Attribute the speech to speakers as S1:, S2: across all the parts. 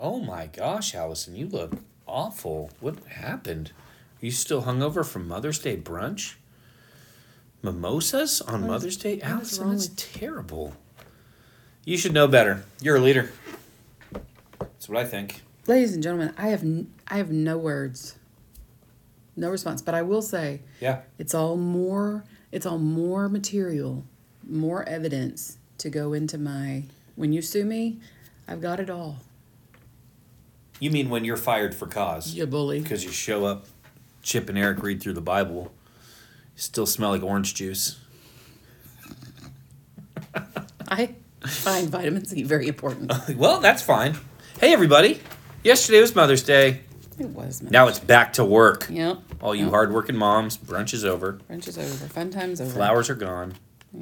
S1: Oh my gosh, Allison, you look awful. What happened? Are you still hungover from Mother's Day brunch? Mimosas on Mother's Day? Allison, that's terrible. You should know better. You're a leader. That's what I think.
S2: Ladies and gentlemen, I have no words. No response. But I will say,
S1: yeah,
S2: it's all more material, more evidence to go into when you sue me, I've got it all.
S1: You mean when you're fired for cause?
S2: You bully.
S1: Because you show up, Chip and Eric read through the Bible, you still smell like orange juice.
S2: I find vitamin C very important.
S1: Well, that's fine. Hey, everybody. Yesterday was Mother's Day.
S2: It was.
S1: Now it's back to work.
S2: Yep.
S1: All you hardworking moms, brunch is over.
S2: Brunch is over. Fun time's over.
S1: Flowers are gone.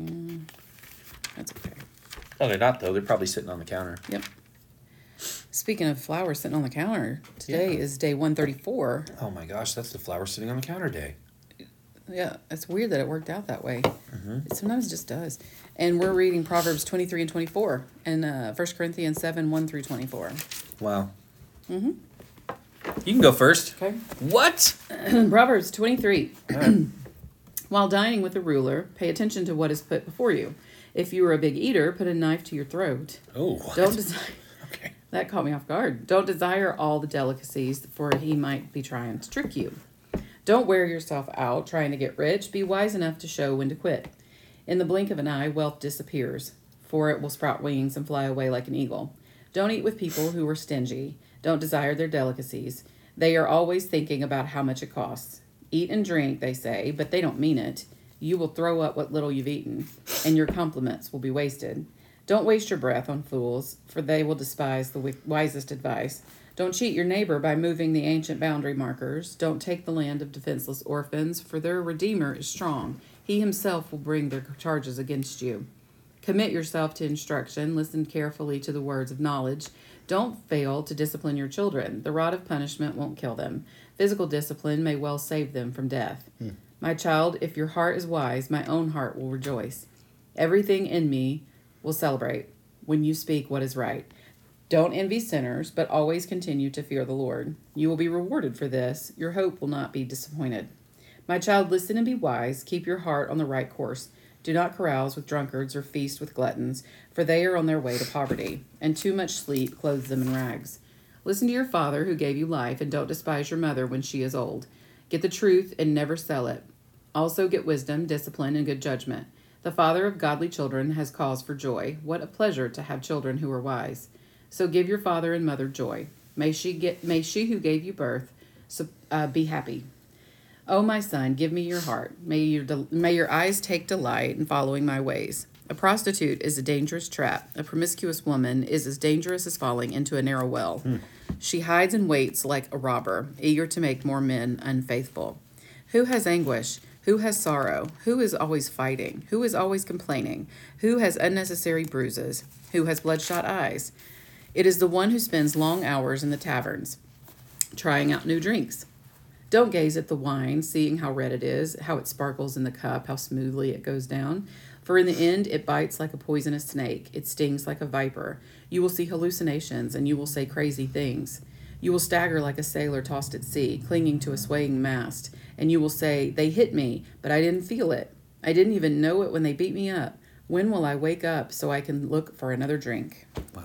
S2: That's okay.
S1: Oh, they're not, though. They're probably sitting on the counter.
S2: Yep. Speaking of flowers sitting on the counter, today is day 134.
S1: Oh, my gosh. That's the flower sitting on the counter day.
S2: Yeah, it's weird that it worked out that way. It sometimes just does. And we're reading Proverbs 23 and 24 and 1 Corinthians 7, 1 through 24.
S1: Wow. You can go first.
S2: Okay.
S1: What?
S2: Proverbs 23. While dining with a ruler, pay attention to what is put before you. If you are a big eater, put a knife to your throat.
S1: Oh, what?
S2: Don't desire.
S1: Okay.
S2: That caught me off guard. Don't desire all the delicacies, for he might be trying to trick you. Don't wear yourself out trying to get rich. Be wise enough to show when to quit. In the blink of an eye, wealth disappears, for it will sprout wings and fly away like an eagle. Don't eat with people who are stingy. Don't desire their delicacies. They are always thinking about how much it costs. Eat and drink, they say, but they don't mean it. You will throw up what little you've eaten, and your compliments will be wasted. Don't waste your breath on fools, for they will despise the wisest advice. Don't cheat your neighbor by moving the ancient boundary markers. Don't take the land of defenseless orphans, for their Redeemer is strong. He himself will bring their charges against you. Commit yourself to instruction. Listen carefully to the words of knowledge. Don't fail to discipline your children. The rod of punishment won't kill them. Physical discipline may well save them from death. My child, if your heart is wise, my own heart will rejoice. Everything in me will celebrate when you speak what is right. Don't envy sinners, but always continue to fear the Lord. You will be rewarded for this. Your hope will not be disappointed. My child, listen and be wise. Keep your heart on the right course. Do not carouse with drunkards or feast with gluttons, for they are on their way to poverty, and too much sleep clothes them in rags. Listen to your father who gave you life, and don't despise your mother when she is old. Get the truth and never sell it. Also get wisdom, discipline, and good judgment. The father of godly children has cause for joy. What a pleasure to have children who are wise. So give your father and mother joy. May she who gave you birth be happy. Oh, my son, give me your heart. May your eyes take delight in following my ways. A prostitute is a dangerous trap. A promiscuous woman is as dangerous as falling into a narrow well. She hides and waits like a robber, eager to make more men unfaithful. Who has anguish? Who has sorrow? Who is always fighting? Who is always complaining? Who has unnecessary bruises? Who has bloodshot eyes? It is the one who spends long hours in the taverns, trying out new drinks. Don't gaze at the wine, seeing how red it is, how it sparkles in the cup, how smoothly it goes down. For in the end, it bites like a poisonous snake. It stings like a viper. You will see hallucinations, and you will say crazy things. You will stagger like a sailor tossed at sea, clinging to a swaying mast. And you will say, they hit me, but I didn't feel it. I didn't even know it when they beat me up. When will I wake up so I can look for another drink?
S1: Wow.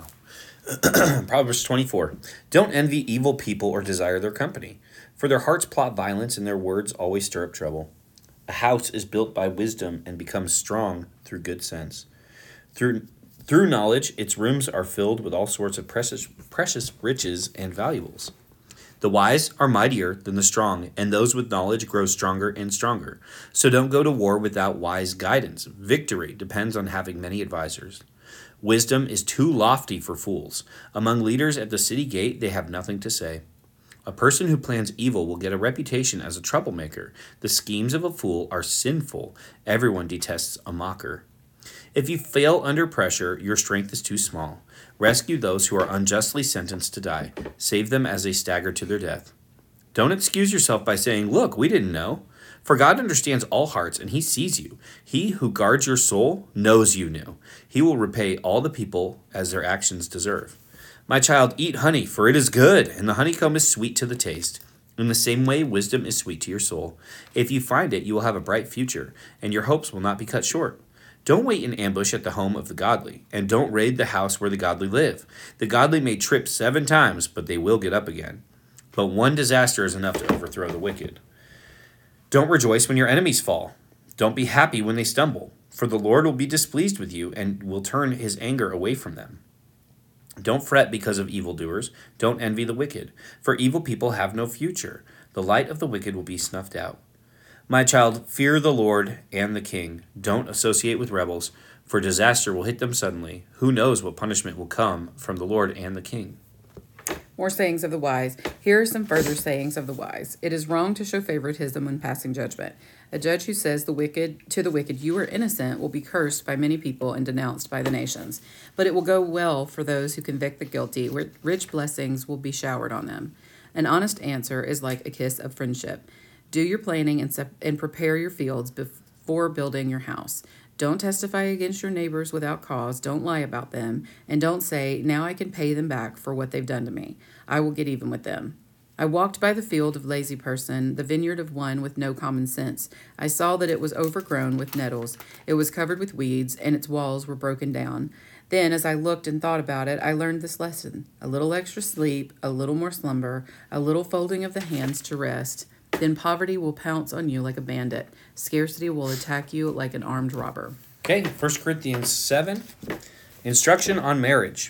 S1: Proverbs 24. Don't envy evil people or desire their company, for their hearts plot violence and their words always stir up trouble. A house is built by wisdom and becomes strong through good sense. Through knowledge, its rooms are filled with all sorts of precious riches and valuables. The wise are mightier than the strong, and those with knowledge grow stronger and stronger. So don't go to war without wise guidance. Victory depends on having many advisors. Wisdom is too lofty for fools. Among leaders at the city gate, they have nothing to say. A person who plans evil will get a reputation as a troublemaker. The schemes of a fool are sinful. Everyone detests a mocker. If you fail under pressure, your strength is too small. Rescue those who are unjustly sentenced to die. Save them as they stagger to their death. Don't excuse yourself by saying, look, we didn't know. For God understands all hearts, and he sees you. He who guards your soul knows you knew. He will repay all the people as their actions deserve. My child, eat honey, for it is good, and the honeycomb is sweet to the taste. In the same way, wisdom is sweet to your soul. If you find it, you will have a bright future, and your hopes will not be cut short. Don't wait in ambush at the home of the godly, and don't raid the house where the godly live. The godly may trip 7 times, but they will get up again. But one disaster is enough to overthrow the wicked. Don't rejoice when your enemies fall. Don't be happy when they stumble, for the Lord will be displeased with you and will turn his anger away from them. Don't fret because of evildoers. Don't envy the wicked, for evil people have no future. The light of the wicked will be snuffed out. My child, fear the Lord and the king. Don't associate with rebels, for disaster will hit them suddenly. Who knows what punishment will come from the Lord and the king?
S2: More sayings of the wise. Here are some further sayings of the wise. It is wrong to show favoritism when passing judgment. A judge who says to the wicked, you are innocent, will be cursed by many people and denounced by the nations. But it will go well for those who convict the guilty. Rich blessings will be showered on them. An honest answer is like a kiss of friendship. Do your planning and prepare your fields before building your house. Don't testify against your neighbors without cause. Don't lie about them. And don't say, now I can pay them back for what they've done to me. I will get even with them. I walked by the field of lazy person, the vineyard of one with no common sense. I saw that it was overgrown with nettles. It was covered with weeds, and its walls were broken down. Then, as I looked and thought about it, I learned this lesson. A little extra sleep, a little more slumber, a little folding of the hands to rest. Then poverty will pounce on you like a bandit. Scarcity will attack you like an armed robber.
S1: Okay, 1 Corinthians 7, instruction on marriage.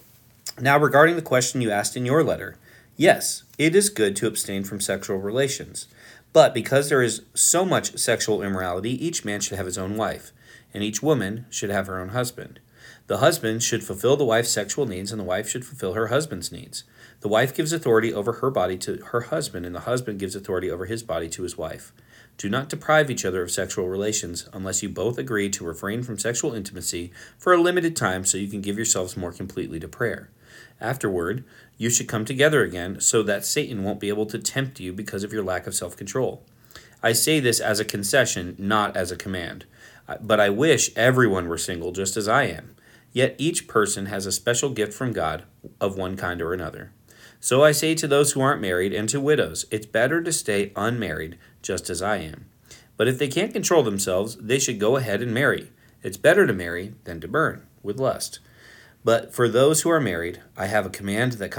S1: Now, regarding the question you asked in your letter, yes, it is good to abstain from sexual relations. But because there is so much sexual immorality, each man should have his own wife, and each woman should have her own husband. The husband should fulfill the wife's sexual needs, and the wife should fulfill her husband's needs. The wife gives authority over her body to her husband, and the husband gives authority over his body to his wife. Do not deprive each other of sexual relations unless you both agree to refrain from sexual intimacy for a limited time so you can give yourselves more completely to prayer. Afterward, you should come together again so that Satan won't be able to tempt you because of your lack of self-control. I say this as a concession, not as a command. But I wish everyone were single just as I am. Yet each person has a special gift from God of one kind or another. So I say to those who aren't married and to widows, it's better to stay unmarried just as I am. But if they can't control themselves, they should go ahead and marry. It's better to marry than to burn with lust. But for those who are married, I have a command that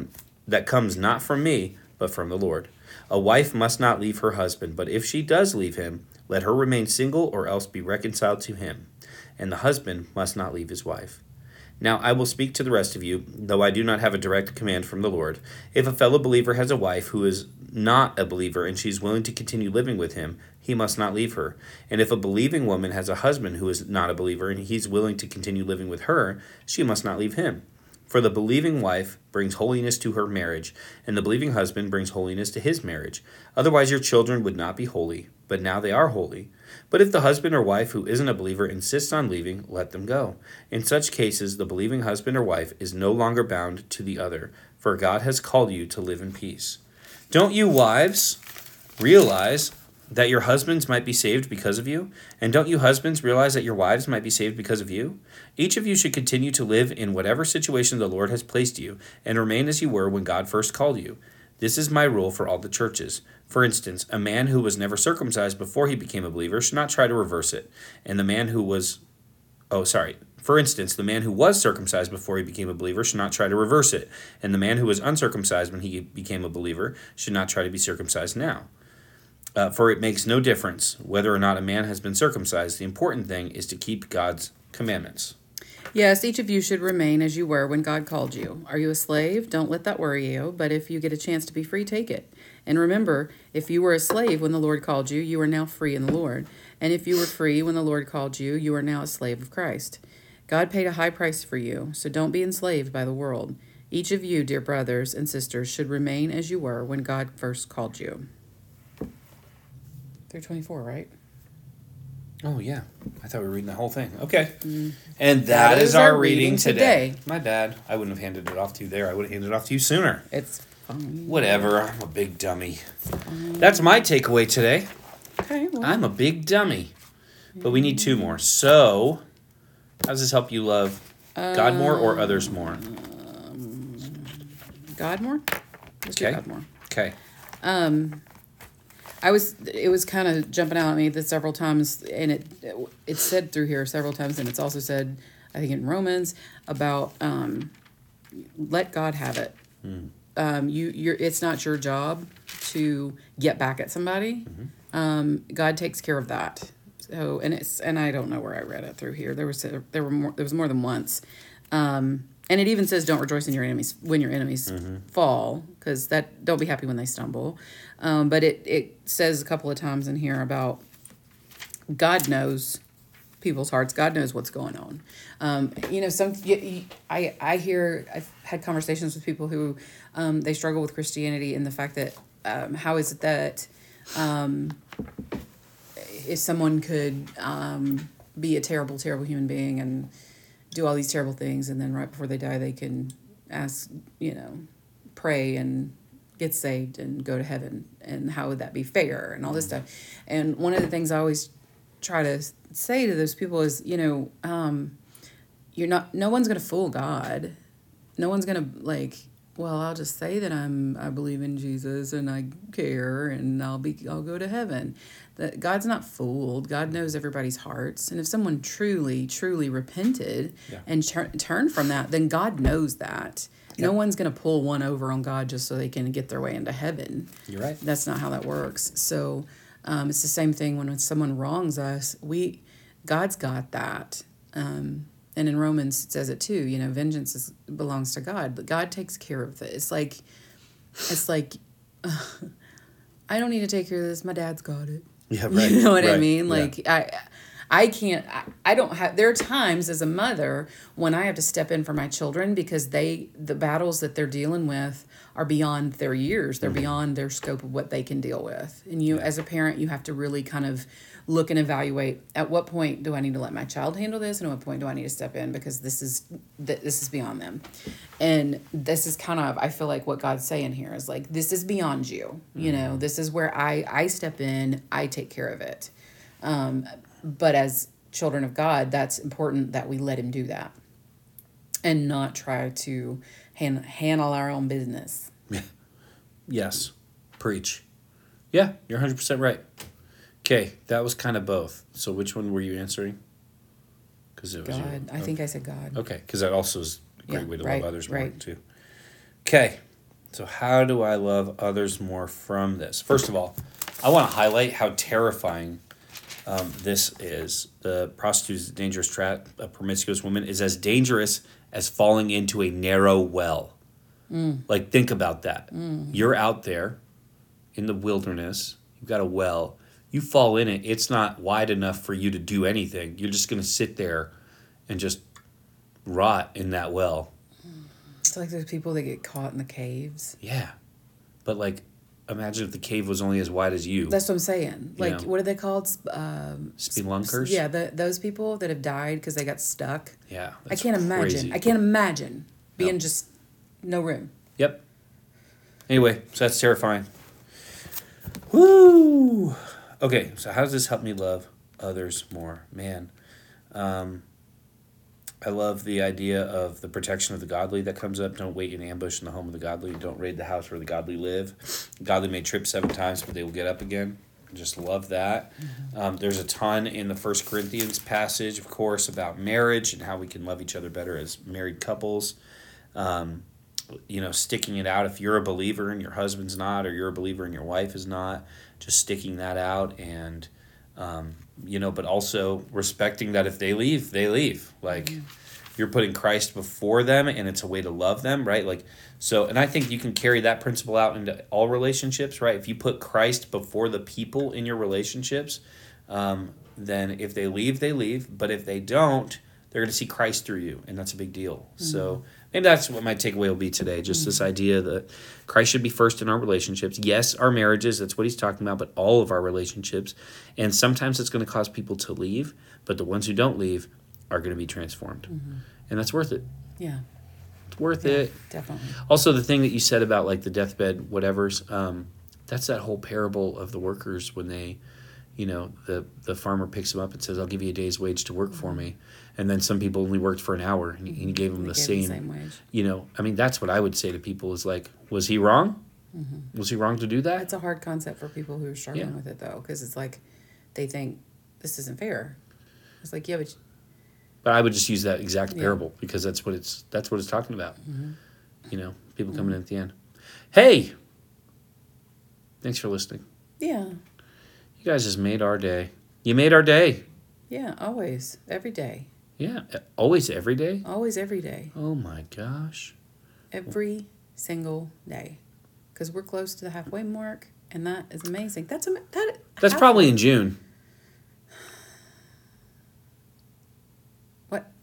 S1: comes not from me, but from the Lord. A wife must not leave her husband, but if she does leave him, let her remain single or else be reconciled to him. And the husband must not leave his wife. Now I will speak to the rest of you, though I do not have a direct command from the Lord. If a fellow believer has a wife who is not a believer and she is willing to continue living with him, he must not leave her. And if a believing woman has a husband who is not a believer and he's willing to continue living with her, she must not leave him. For the believing wife brings holiness to her marriage, and the believing husband brings holiness to his marriage. Otherwise your children would not be holy, but now they are holy. But if the husband or wife who isn't a believer insists on leaving, let them go. In such cases, the believing husband or wife is no longer bound to the other, for God has called you to live in peace. Don't you wives realize that your husbands might be saved because of you? And don't you husbands realize that your wives might be saved because of you? Each of you should continue to live in whatever situation the Lord has placed you, and remain as you were when God first called you. This is my rule for all the churches. For instance, a man who was never circumcised before he became a believer should not try to reverse it. And the man who was... For instance, the man who was circumcised before he became a believer should not try to reverse it. And the man who was uncircumcised when he became a believer should not try to be circumcised now. For it makes no difference whether or not a man has been circumcised. The important thing is to keep God's commandments.
S2: Yes, each of you should remain as you were when God called you. Are you a slave? Don't let that worry you, but if you get a chance to be free, take it. And remember, if you were a slave when the Lord called you, you are now free in the Lord. And if you were free when the Lord called you, you are now a slave of Christ. God paid a high price for you, so don't be enslaved by the world. Each of you, dear brothers and sisters, should remain as you were when God first called you. 3:24, right?
S1: Oh, yeah. I thought we were reading the whole thing. Okay. And that is our reading today. My bad. I wouldn't have handed it off to you there. I would have handed it off to you sooner.
S2: It's fine.
S1: Whatever. I'm a big dummy. That's my takeaway today.
S2: Okay. Well,
S1: I'm a big dummy. But we need 2 more. So, how does this help you love God more or others more?
S2: God more? Let's do
S1: Okay.
S2: God more.
S1: Okay.
S2: It was kind of jumping out at me that several times, and it said through here several times, and it's also said, I think in Romans, about let God have it. It's not your job to get back at somebody. God takes care of that. So, and I don't know where I read it through here. There was more than once. And it even says, don't rejoice in your enemies when your enemies fall, because don't be happy when they stumble. But it says a couple of times in here about God knows people's hearts. God knows what's going on. I've had conversations with people who they struggle with Christianity and the fact that how is it that if someone could be a terrible, terrible human being and do all these terrible things, and then right before they die, they can pray and get saved and go to heaven, and how would that be fair and all this stuff. And one of the things I always try to say to those people is, no one's going to fool God. No one's going to I'll just say that I believe in Jesus and I care and I'll go to heaven. That God's not fooled. God knows everybody's hearts. And if someone truly, truly repented and turned from that, then God knows that. Yeah. No one's going to pull one over on God just so they can get their way into heaven.
S1: You're right.
S2: That's not how that works. So it's the same thing when someone wrongs us. God's got that. And in Romans, it says it too. Vengeance belongs to God, but God takes care of it. It's like, I don't need to take care of this. My dad's got it.
S1: Yeah, right.
S2: You know what
S1: right.
S2: I mean?
S1: Yeah.
S2: I can't. I don't have. There are times as a mother when I have to step in for my children because the battles that they're dealing with are beyond their years. They're beyond their scope of what they can deal with. And as a parent, you have to really kind of look and evaluate at what point do I need to let my child handle this, and at what point do I need to step in because this is beyond them. And this is kind of, I feel like what God's saying here is like, this is beyond you. This is where I step in, I take care of it. But as children of God, that's important that we let him do that and not try to handle our own business.
S1: Yes. Preach. Yeah, you're 100% right. Okay, that was kind of both. So which one were you answering? Because it was
S2: God. I think I said God.
S1: Okay, because that also is a great way to love others more,
S2: right.
S1: too. Okay, so how do I love others more from this? First of all, I want to highlight how terrifying this is. The prostitute's dangerous trap, a promiscuous woman, is as dangerous as falling into a narrow well. Think about that. You're out there in the wilderness. You've got a well. You fall in it. It's not wide enough for you to do anything. You're just going to sit there and just rot in that well.
S2: It's like those people that get caught in the caves.
S1: Yeah. But, imagine if the cave was only as wide as you.
S2: That's what I'm saying. What are they called?
S1: Spelunkers?
S2: Yeah, those people that have died because they got stuck.
S1: Yeah,
S2: I can't imagine being just no room.
S1: Yep. Anyway, so that's terrifying. Woo! Okay, so how does this help me love others more? Man, I love the idea of the protection of the godly that comes up. Don't wait in ambush in the home of the godly. Don't raid the house where the godly live. The godly may trip 7 times, but they will get up again. Just love that. There's a ton in the 1 Corinthians passage, of course, about marriage and how we can love each other better as married couples. Sticking it out if you're a believer and your husband's not, or you're a believer and your wife is not, just sticking that out and, but also respecting that if they leave, they leave. You're putting Christ before them and it's a way to love them, right? And I think you can carry that principle out into all relationships, right? If you put Christ before the people in your relationships, then if they leave, they leave. But if they don't, they're going to see Christ through you, and that's a big deal. Mm-hmm. So maybe that's what my takeaway will be today, just this idea that Christ should be first in our relationships. Yes, our marriages, that's what he's talking about, but all of our relationships. And sometimes it's going to cause people to leave, but the ones who don't leave are going to be transformed. Mm-hmm. And that's worth it.
S2: Yeah.
S1: It's worth it.
S2: Definitely.
S1: Also, the thing that you said about the deathbed whatevers, that's that whole parable of the workers when they the farmer picks him up and says, I'll give you a day's wage to work for me. And then some people only worked for an hour, and he gave them the same
S2: wage.
S1: I mean, that's what I would say to people is like, was he wrong? Mm-hmm. Was he wrong to do that?
S2: It's a hard concept for people who are struggling with it, though, because it's like they think this isn't fair. It's like,
S1: but I would just use that exact parable because that's what it's talking about.
S2: Mm-hmm.
S1: People coming in at the end. Hey, thanks for listening.
S2: Yeah.
S1: You guys just made our day. You made our day.
S2: Yeah, always, every day.
S1: Yeah, always, every day.
S2: Always, every day.
S1: Oh my gosh.
S2: Every single day, because we're close to the halfway mark, and that is amazing. That's
S1: probably in June.
S2: What?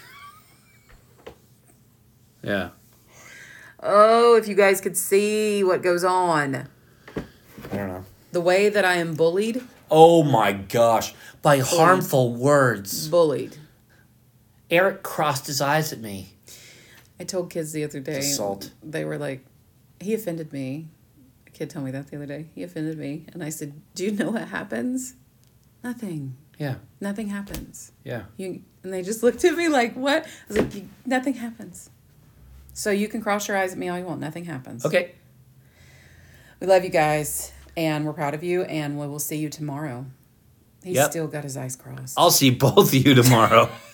S1: Yeah.
S2: Oh, if you guys could see what goes on.
S1: I don't know.
S2: The way that I am bullied.
S1: Oh my gosh. By harmful words.
S2: Bullied.
S1: Eric crossed his eyes at me.
S2: I told kids the other day.
S1: Assault.
S2: They were like, he offended me. A kid told me that the other day. He offended me. And I said, do you know what happens? Nothing.
S1: Yeah.
S2: Nothing happens.
S1: Yeah.
S2: And they just looked at me like, what? I was like, nothing happens. So you can cross your eyes at me all you want. Nothing happens.
S1: Okay.
S2: We love you guys. And we're proud of you. And we will see you tomorrow. He's still got his eyes crossed.
S1: I'll see both of you tomorrow.